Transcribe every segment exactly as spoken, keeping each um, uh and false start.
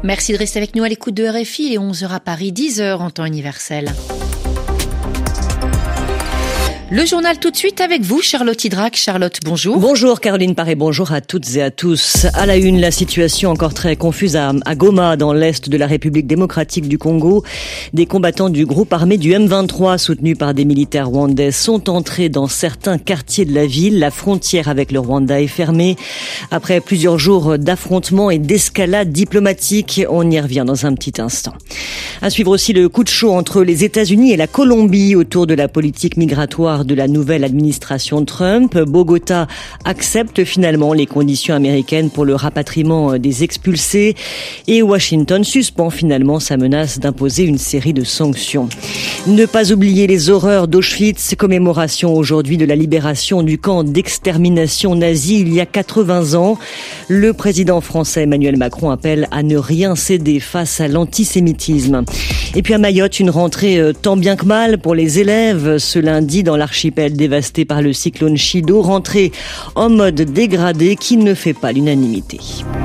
Merci de rester avec nous à l'écoute de R F I, il est onze heures à Paris, dix heures en temps universel. Le journal tout de suite avec vous, Charlotte Hydrac. Charlotte, bonjour. Bonjour Caroline Paré, bonjour à toutes et à tous. À la une, la situation encore très confuse à, à Goma, dans l'est de la République démocratique du Congo. Des combattants du groupe armé du M vingt-trois, soutenus par des militaires rwandais, sont entrés dans certains quartiers de la ville. La frontière avec le Rwanda est fermée. Après plusieurs jours d'affrontements et d'escalade diplomatique, on y revient dans un petit instant. À suivre aussi le coup de chaud entre les États-Unis et la Colombie autour de la politique migratoire de la nouvelle administration Trump. Bogota accepte finalement les conditions américaines pour le rapatriement des expulsés et Washington suspend finalement sa menace d'imposer une série de sanctions. Ne pas oublier les horreurs d'Auschwitz, commémoration aujourd'hui de la libération du camp d'extermination nazi il y a quatre-vingts ans. Le président français Emmanuel Macron appelle à ne rien céder face à l'antisémitisme. Et puis à Mayotte, une rentrée tant bien que mal pour les élèves ce lundi dans l'archipel dévasté par le cyclone Chido, rentrée en mode dégradé qui ne fait pas l'unanimité.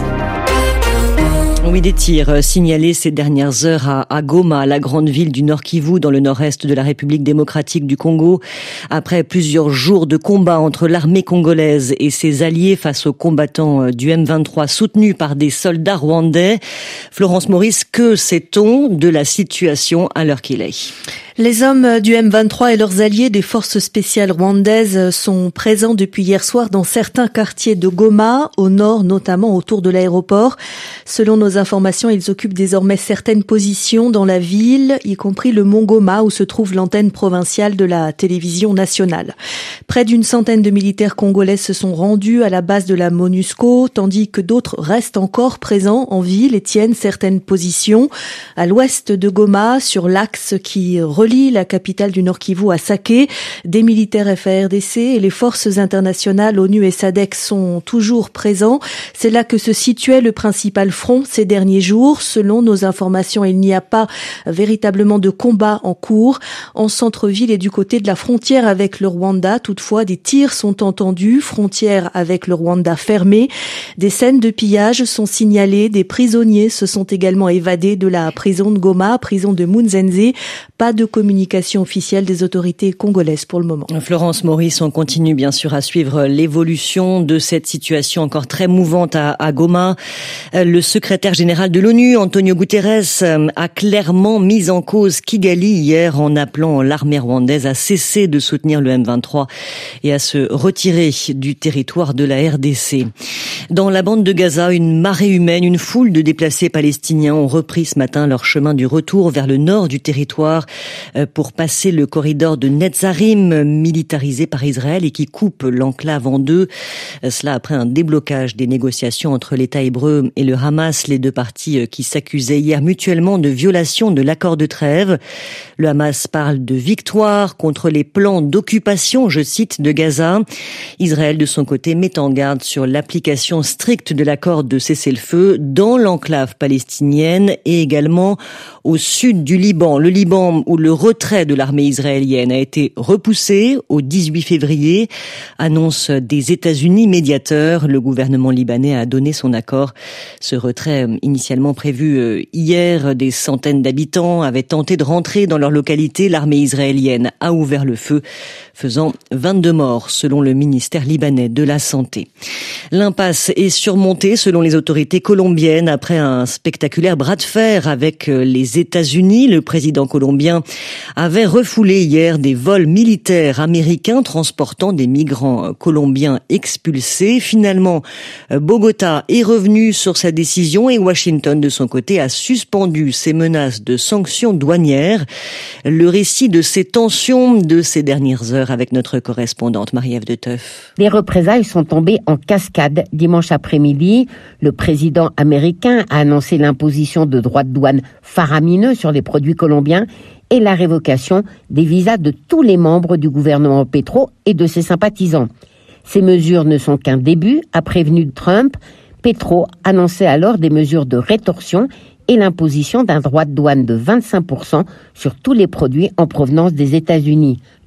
Oui, des tirs signalés ces dernières heures à, à Goma, la grande ville du Nord Kivu, dans le nord-est de la République démocratique du Congo. Après plusieurs jours de combat entre l'armée congolaise et ses alliés face aux combattants du M vingt-trois soutenus par des soldats rwandais. Florence Maurice, que sait-on de la situation à l'heure qu'il est ? Les hommes du M vingt-trois et leurs alliés des forces spéciales rwandaises sont présents depuis hier soir dans certains quartiers de Goma, au nord notamment autour de l'aéroport. Selon nos informations, ils occupent désormais certaines positions dans la ville, y compris le mont Goma où se trouve l'antenne provinciale de la télévision nationale. Près d'une centaine de militaires congolais se sont rendus à la base de la MONUSCO, tandis que d'autres restent encore présents en ville et tiennent certaines positions. À l'ouest de Goma, sur l'axe qui relie la capitale du Nord Kivu à Saké, des militaires F A R D C et les forces internationales ONU et S A D C sont toujours présents. C'est là que se situait le principal front ces derniers jours. Selon nos informations, il n'y a pas véritablement de combat en cours. En centre-ville et du côté de la frontière avec le Rwanda, toutefois, des tirs sont entendus, frontière avec le Rwanda fermée. Des scènes de pillage sont signalées, des prisonniers se sont également évadés de la prison de Goma, prison de Munzenze. Pas de communication officielle des autorités congolaises pour le moment. Florence Maurice, on continue bien sûr à suivre l'évolution de cette situation encore très mouvante à, à Goma. Le secrétaire général de l'ONU, Antonio Guterres, a clairement mis en cause Kigali hier en appelant l'armée rwandaise à cesser de soutenir le M vingt-trois et à se retirer du territoire de la R D C. Dans la bande de Gaza, une marée humaine, une foule de déplacés palestiniens ont repris ce matin leur chemin du retour vers le nord du territoire pour passer le corridor de Netzarim, militarisé par Israël et qui coupe l'enclave en deux. Cela après un déblocage des négociations entre l'État hébreu et le Hamas, les deux parties qui s'accusaient hier mutuellement de violation de l'accord de trêve. Le Hamas parle de victoire contre les plans d'occupation, je cite, de Gaza. Israël, de son côté, met en garde sur l'application stricte de l'accord de cessez-le-feu dans l'enclave palestinienne et également au sud du Liban. Le Liban, où le retrait de l'armée israélienne a été repoussé au dix-huit février, annonce des États-Unis médiateurs. Le gouvernement libanais a donné son accord. Ce retrait, initialement prévu hier, des centaines d'habitants avaient tenté de rentrer dans leur localité. L'armée israélienne a ouvert le feu, faisant vingt-deux morts, selon le ministère libanais de la Santé. L'impasse est surmontée, selon les autorités colombiennes, après un spectaculaire bras de fer avec les États-Unis. Le président colombien avait refoulé hier des vols militaires américains transportant des migrants colombiens expulsés. Finalement, Bogota est revenu sur sa décision et Washington, de son côté, a suspendu ses menaces de sanctions douanières. Le récit de ces tensions de ces dernières heures avec notre correspondante Marie-Ève de Teuf. Les représailles sont tombées en cascade dimanche après-midi. Le président américain a annoncé l'imposition de droits de douane faramineux sur les produits colombiens et la révocation des visas de tous les membres du gouvernement Petro et de ses sympathisants. Ces mesures ne sont qu'un début, a prévenu Trump. Petro annonçait alors des mesures de rétorsion et l'imposition d'un droit de douane de vingt-cinq pour cent sur tous les produits en provenance des États-Unis.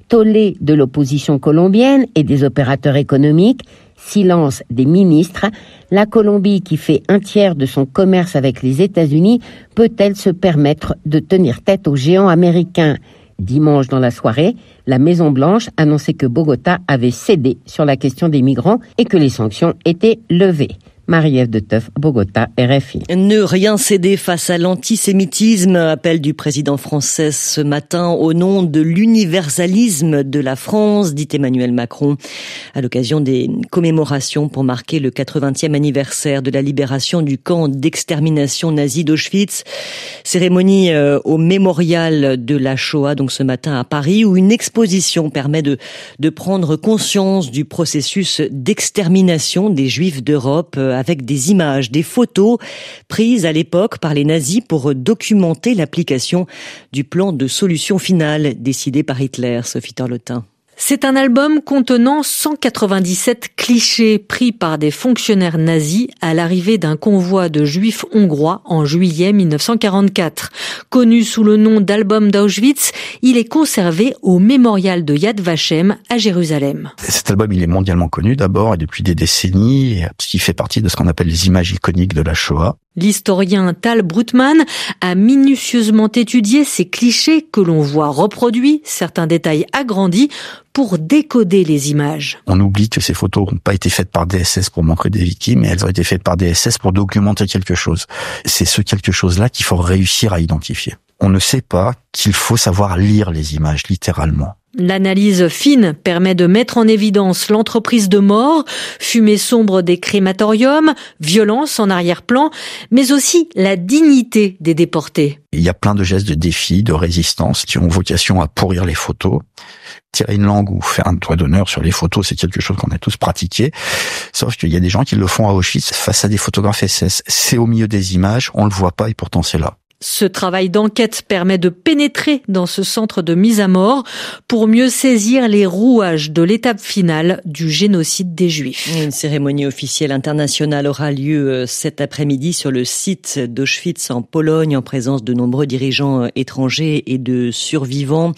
tollé de l'opposition colombienne et des opérateurs économiques, silence des ministres. La Colombie, qui fait un tiers de son commerce avec les États-Unis, peut-elle se permettre de tenir tête aux géants américains ? Dimanche dans la soirée, la Maison-Blanche annonçait que Bogota avait cédé sur la question des migrants et que les sanctions étaient levées. Marie-Ève de Teuf, Bogota, R F I. Ne rien céder face à l'antisémitisme, appel du président français ce matin au nom de l'universalisme de la France, dit Emmanuel Macron, à l'occasion des commémorations pour marquer le quatre-vingtième anniversaire de la libération du camp d'extermination nazi d'Auschwitz. Cérémonie euh, au mémorial de la Shoah, donc ce matin à Paris, où une exposition permet de, de prendre conscience du processus d'extermination des Juifs d'Europe, euh, avec des images, des photos prises à l'époque par les nazis pour documenter l'application du plan de solution finale décidé par Hitler. Sophie Torlotin. C'est un album contenant cent quatre-vingt-dix-sept clichés pris par des fonctionnaires nazis à l'arrivée d'un convoi de juifs hongrois en juillet mille neuf cent quarante-quatre. Connu sous le nom d'album d'Auschwitz, il est conservé au mémorial de Yad Vashem à Jérusalem. Cet album, il est mondialement connu d'abord et depuis des décennies, il fait partie de ce qu'on appelle les images iconiques de la Shoah. L'historien Tal Brutman a minutieusement étudié ces clichés que l'on voit reproduits, certains détails agrandis, pour décoder les images. On oublie que ces photos n'ont pas été faites par des S S pour montrer des victimes, mais elles ont été faites par des S S pour documenter quelque chose. C'est ce quelque chose-là qu'il faut réussir à identifier. On ne sait pas qu'il faut savoir lire les images, littéralement. L'analyse fine permet de mettre en évidence l'entreprise de mort, fumée sombre des crématoriums, violence en arrière-plan, mais aussi la dignité des déportés. Il y a plein de gestes de défi, de résistance qui ont vocation à pourrir les photos. Tirer une langue ou faire un doigt d'honneur sur les photos, c'est quelque chose qu'on a tous pratiqué. Sauf qu'il y a des gens qui le font à Auschwitz face à des photographes S S. C'est au milieu des images, on le voit pas et pourtant c'est là. Ce travail d'enquête permet de pénétrer dans ce centre de mise à mort pour mieux saisir les rouages de l'étape finale du génocide des Juifs. Une cérémonie officielle internationale aura lieu cet après-midi sur le site d'Auschwitz en Pologne en présence de nombreux dirigeants étrangers et de survivants.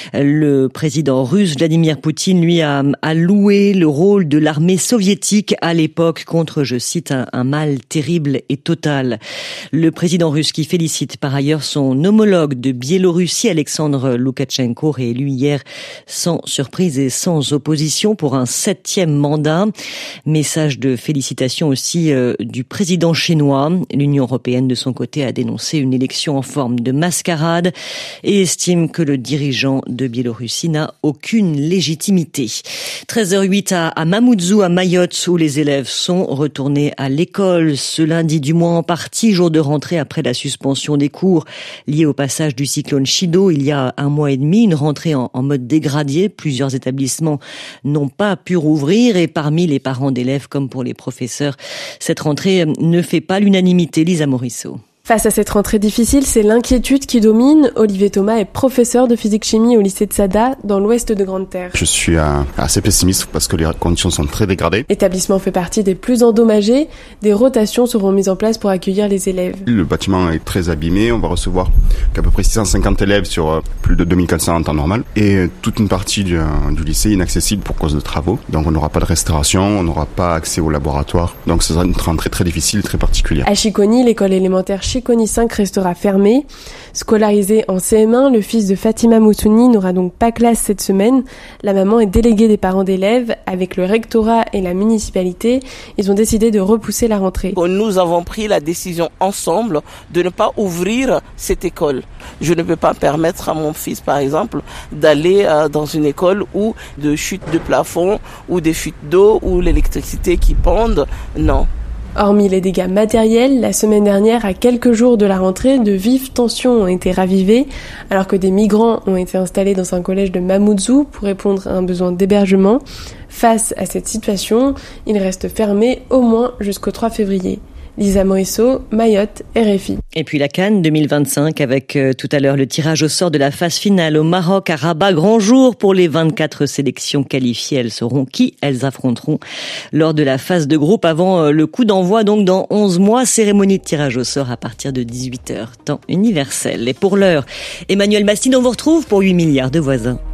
Le président russe Vladimir Poutine, lui, a, a loué le rôle de l'armée soviétique à l'époque contre, je cite, un, un mal terrible et total. Le président russe qui félicite par ailleurs son homologue de Biélorussie, Alexandre Loukachenko, réélu hier sans surprise et sans opposition pour un septième mandat. Message de félicitations aussi euh, du président chinois. L'Union européenne, de son côté, a dénoncé une élection en forme de mascarade et estime que le dirigeant de Biélorussie n'a aucune légitimité. treize heures huit à, à Mamoudzou, à Mayotte, où les élèves sont retournés à l'école ce lundi, du moins en partie, jour de rentrée après la suspension des cours liés au passage du cyclone Chido il y a un mois et demi, une rentrée en, en mode dégradé. Plusieurs établissements n'ont pas pu rouvrir et parmi les parents d'élèves comme pour les professeurs, cette rentrée ne fait pas l'unanimité. Lisa Morisseau. Face à cette rentrée difficile, c'est l'inquiétude qui domine. Olivier Thomas est professeur de physique-chimie au lycée de Sada, dans l'ouest de Grande-Terre. Je suis euh, assez pessimiste parce que les conditions sont très dégradées. L'établissement fait partie des plus endommagés. Des rotations seront mises en place pour accueillir les élèves. Le bâtiment est très abîmé. On va recevoir qu'à peu près six cent cinquante élèves sur euh, plus de deux mille quatre cents en temps normal. Et euh, toute une partie du, euh, du lycée est inaccessible pour cause de travaux. Donc on n'aura pas de restauration, on n'aura pas accès au laboratoire. Donc ce sera une rentrée très difficile, très particulière. À Chiconi, l'école élémentaire Chiconi cinq restera fermée. Scolarisé en C M un, le fils de Fatima Moussouni n'aura donc pas classe cette semaine. La maman est déléguée des parents d'élèves. Avec le rectorat et la municipalité, ils ont décidé de repousser la rentrée. Nous avons pris la décision ensemble de ne pas ouvrir cette école. Je ne peux pas permettre à mon fils, par exemple, d'aller dans une école où de chutes de plafond, ou des fuites d'eau, ou l'électricité qui pond. Non. Hormis les dégâts matériels, la semaine dernière, à quelques jours de la rentrée, de vives tensions ont été ravivées, alors que des migrants ont été installés dans un collège de Mamoudzou pour répondre à un besoin d'hébergement. Face à cette situation, il reste fermé au moins jusqu'au trois février. Lisa Morisseau, Mayotte, R F I. Et puis la CAN deux mille vingt-cinq avec euh, tout à l'heure le tirage au sort de la phase finale au Maroc, à Rabat. Grand jour pour les vingt-quatre sélections qualifiées. Elles sauront qui elles affronteront lors de la phase de groupe avant euh, le coup d'envoi donc dans onze mois. Cérémonie de tirage au sort à partir de dix-huit heures, temps universel. Et pour l'heure, Emmanuel Bastide, on vous retrouve pour huit milliards de voisins.